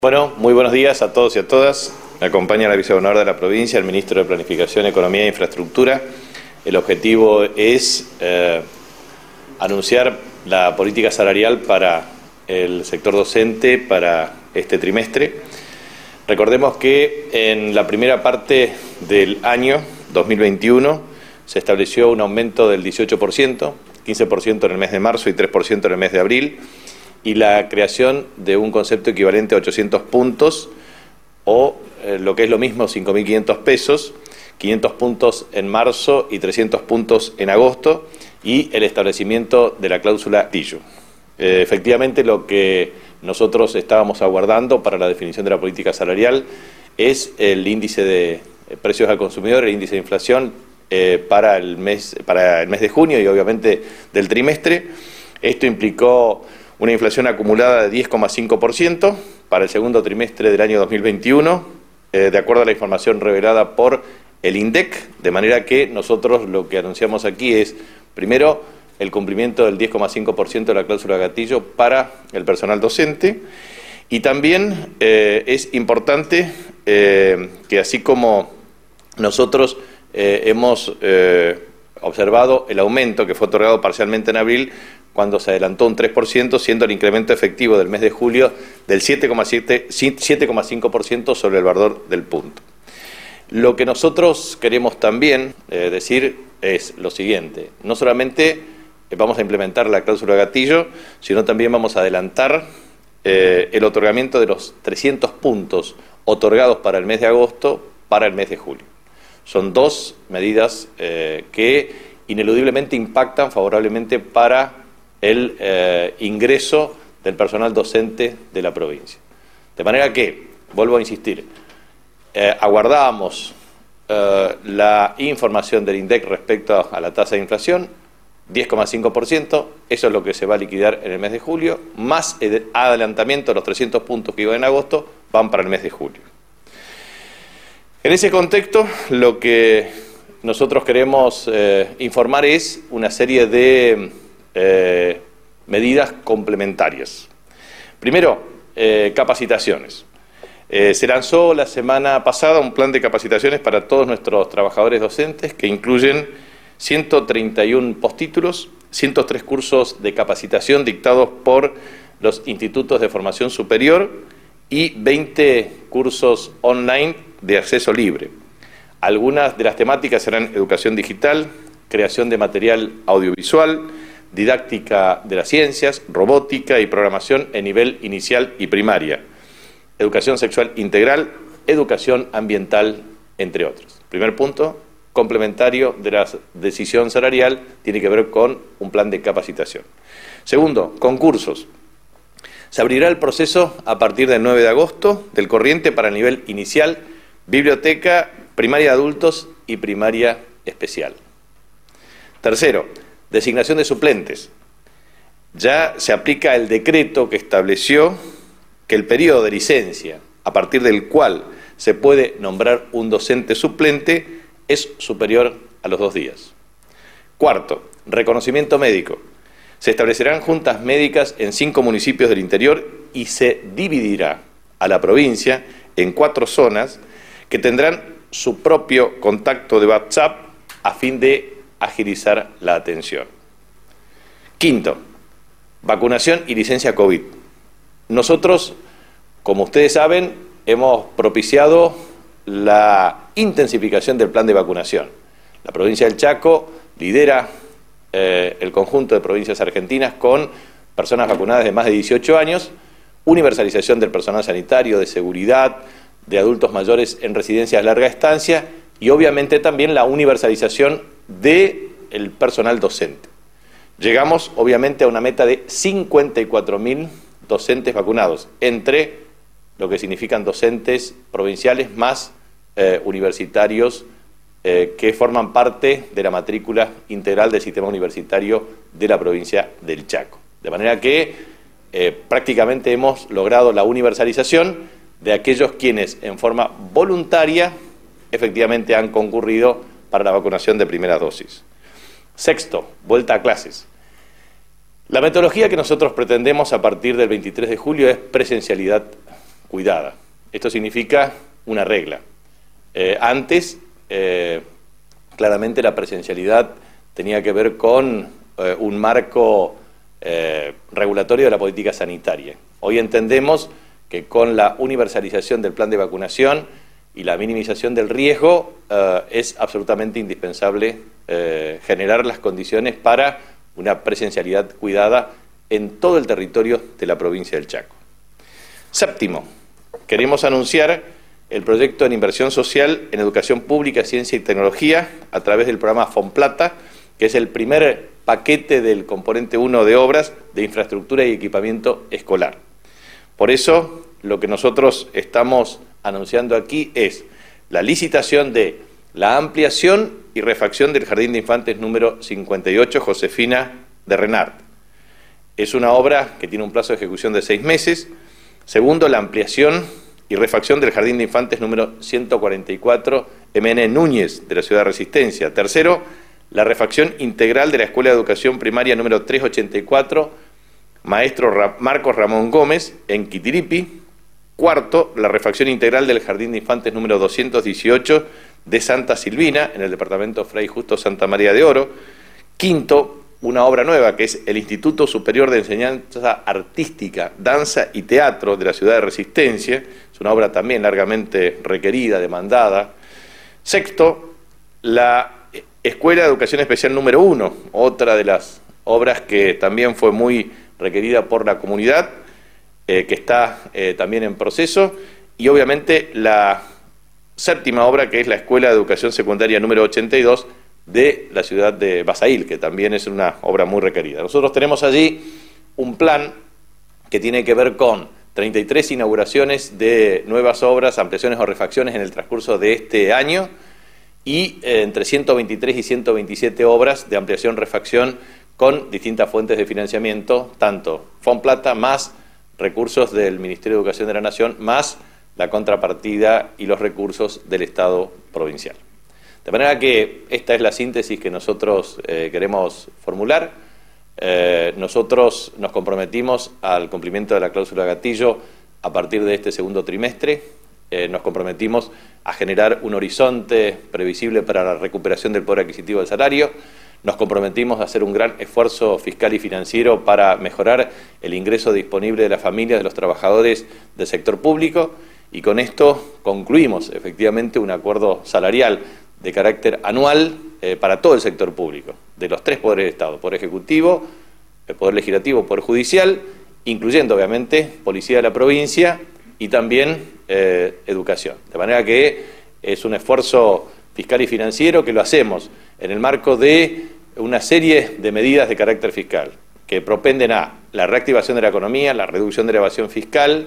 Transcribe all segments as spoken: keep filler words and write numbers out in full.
Bueno, muy buenos días a todos y a todas. Me acompaña la vicegobernadora de la provincia, el ministro de Planificación, Economía e Infraestructura. El objetivo es eh, anunciar la política salarial para el sector docente para este trimestre. Recordemos que en la primera parte del año dos mil veintiuno se estableció un aumento del dieciocho por ciento, quince por ciento en el mes de marzo y tres por ciento en el mes de abril, y la creación de un concepto equivalente a ochocientos puntos o eh, lo que es lo mismo, cinco mil quinientos pesos, quinientos puntos en marzo y trescientos puntos en agosto, y el establecimiento de la cláusula gatillo. Eh, efectivamente, lo que nosotros estábamos aguardando para la definición de la política salarial es el índice de precios al consumidor, el índice de inflación eh, para el mes, para el mes de junio y obviamente del trimestre. Esto implicó una inflación acumulada de diez coma cinco por ciento para el segundo trimestre del año dos mil veintiuno, eh, de acuerdo a la información revelada por el INDEC, de manera que nosotros lo que anunciamos aquí es, primero, el cumplimiento del diez coma cinco por ciento de la cláusula gatillo para el personal docente, y también eh, es importante eh, que así como nosotros eh, hemos eh, observado el aumento que fue otorgado parcialmente en abril, cuando se adelantó un tres por ciento, siendo el incremento efectivo del mes de julio del siete coma cinco por ciento sobre el valor del punto. Lo que nosotros queremos también eh, decir es lo siguiente: no solamente vamos a implementar la cláusula gatillo, sino también vamos a adelantar eh, el otorgamiento de los trescientos puntos otorgados para el mes de agosto para el mes de julio. Son dos medidas eh, que ineludiblemente impactan favorablemente para el eh, ingreso del personal docente de la provincia. De manera que, vuelvo a insistir, eh, aguardábamos eh, la información del INDEC respecto a la tasa de inflación, diez coma cinco por ciento, eso es lo que se va a liquidar en el mes de julio, más el adelantamiento de los trescientos puntos que iban en agosto, van para el mes de julio. En ese contexto, lo que nosotros queremos eh, informar es una serie de Eh, medidas complementarias. Primero, eh, capacitaciones. Eh, se lanzó la semana pasada un plan de capacitaciones para todos nuestros trabajadores docentes que incluyen ciento treinta y uno postítulos, ciento tres cursos de capacitación dictados por los institutos de formación superior y veinte cursos online de acceso libre. Algunas de las temáticas serán educación digital, creación de material audiovisual, didáctica de las ciencias, robótica y programación en nivel inicial y primaria, educación sexual integral, educación ambiental, entre otros. Primer punto, complementario de la decisión salarial, tiene que ver con un plan de capacitación. Segundo, concursos. Se abrirá el proceso a partir del nueve de agosto del corriente para el nivel inicial, biblioteca, primaria de adultos y primaria especial. Tercero, designación de suplentes. Ya se aplica el decreto que estableció que el periodo de licencia a partir del cual se puede nombrar un docente suplente es superior a los dos días. Cuarto, reconocimiento médico. Se establecerán juntas médicas en cinco municipios del interior y se dividirá a la provincia en cuatro zonas que tendrán su propio contacto de WhatsApp a fin de agilizar la atención. Quinto, vacunación y licencia COVID. Nosotros, como ustedes saben, hemos propiciado la intensificación del plan de vacunación. La provincia del Chaco lidera eh, el conjunto de provincias argentinas con personas vacunadas de más de dieciocho años, universalización del personal sanitario, de seguridad, de adultos mayores en residencias de larga estancia y obviamente también la universalización del personal docente. Llegamos obviamente a una meta de cincuenta y cuatro mil docentes vacunados, entre lo que significan docentes provinciales más eh, universitarios eh, que forman parte de la matrícula integral del sistema universitario de la provincia del Chaco. De manera que eh, prácticamente hemos logrado la universalización de aquellos quienes en forma voluntaria efectivamente han concurrido para la vacunación de primera dosis. Sexto, vuelta a clases. La metodología que nosotros pretendemos a partir del veintitrés de julio es presencialidad cuidada. Esto significa una regla. Eh, antes, eh, claramente la presencialidad tenía que ver con eh, un marco eh, regulatorio de la política sanitaria. Hoy entendemos que con la universalización del plan de vacunación y la minimización del riesgo eh, es absolutamente indispensable eh, generar las condiciones para una presencialidad cuidada en todo el territorio de la provincia del Chaco. Séptimo, queremos anunciar el proyecto en inversión social en educación pública, ciencia y tecnología a través del programa FONPLATA, que es el primer paquete del componente uno de obras de infraestructura y equipamiento escolar. Por eso, lo que nosotros estamos anunciando aquí es la licitación de la ampliación y refacción del Jardín de Infantes número cincuenta y ocho Josefina de Renart. Es una obra que tiene un plazo de ejecución de seis meses. Segundo, la ampliación y refacción del Jardín de Infantes número ciento cuarenta y cuatro M N Núñez de la ciudad de Resistencia. Tercero, la refacción integral de la Escuela de Educación Primaria número trescientos ochenta y cuatro Maestro Ra- Marcos Ramón Gómez en Quitiripi. Cuarto, la refacción integral del Jardín de Infantes número doscientos dieciocho de Santa Silvina en el departamento Fray Justo Santa María de Oro. Quinto, una obra nueva que es el Instituto Superior de Enseñanza Artística, Danza y Teatro de la ciudad de Resistencia. Es una obra también largamente requerida, demandada. Sexto, la Escuela de Educación Especial número uno, otra de las obras que también fue muy requerida por la comunidad, eh, que está eh, también en proceso, y obviamente la séptima obra, que es la Escuela de Educación Secundaria número ochenta y dos de la ciudad de Basail, que también es una obra muy requerida. Nosotros tenemos allí un plan que tiene que ver con treinta y tres inauguraciones de nuevas obras, ampliaciones o refacciones en el transcurso de este año, y eh, entre ciento veintitrés y ciento veintisiete obras de ampliación, refacción, con distintas fuentes de financiamiento, tanto FONPLATA más recursos del Ministerio de Educación de la Nación, más la contrapartida y los recursos del Estado provincial. De manera que esta es la síntesis que nosotros eh, queremos formular. Eh, nosotros nos comprometimos al cumplimiento de la cláusula gatillo a partir de este segundo trimestre. Eh, nos comprometimos a generar un horizonte previsible para la recuperación del poder adquisitivo del salario. Nos comprometimos a hacer un gran esfuerzo fiscal y financiero para mejorar el ingreso disponible de las familias de los trabajadores del sector público, y con esto concluimos efectivamente un acuerdo salarial de carácter anual eh, para todo el sector público, de los tres poderes del Estado: Poder Ejecutivo, el Poder Legislativo, Poder Judicial, incluyendo obviamente Policía de la Provincia y también eh, Educación. De manera que es un esfuerzo fiscal y financiero que lo hacemos en el marco de una serie de medidas de carácter fiscal que propenden a la reactivación de la economía, la reducción de la evasión fiscal,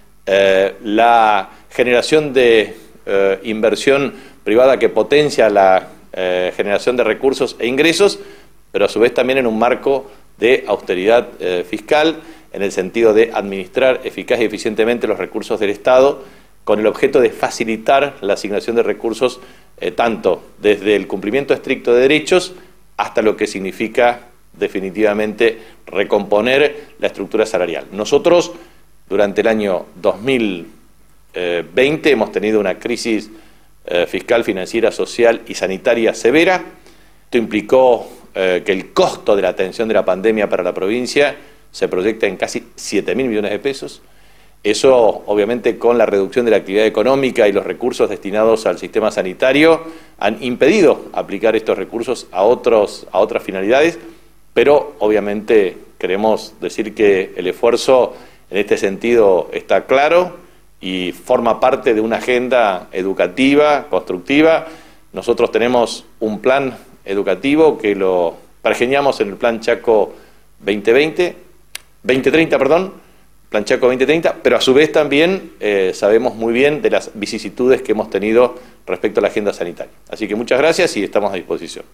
eh, la generación de eh, inversión privada que potencia la eh, generación de recursos e ingresos, pero a su vez también en un marco de austeridad eh, fiscal, en el sentido de administrar eficaz y eficientemente los recursos del Estado, con el objeto de facilitar la asignación de recursos eh, tanto desde el cumplimiento estricto de derechos hasta lo que significa definitivamente recomponer la estructura salarial. Nosotros, durante el año dos mil veinte, hemos tenido una crisis eh, fiscal, financiera, social y sanitaria severa. Esto implicó eh, que el costo de la atención de la pandemia para la provincia se proyecta en casi siete mil millones de pesos. Eso, obviamente, con la reducción de la actividad económica y los recursos destinados al sistema sanitario, han impedido aplicar estos recursos a, otros, a otras finalidades, pero obviamente queremos decir que el esfuerzo en este sentido está claro y forma parte de una agenda educativa, constructiva. Nosotros tenemos un plan educativo que lo pergeñamos en el Plan Chaco veinte veinte, veinte treinta, perdón, Plan Chaco veinte treinta, pero a su vez también eh, sabemos muy bien de las vicisitudes que hemos tenido respecto a la agenda sanitaria. Así que muchas gracias y estamos a disposición.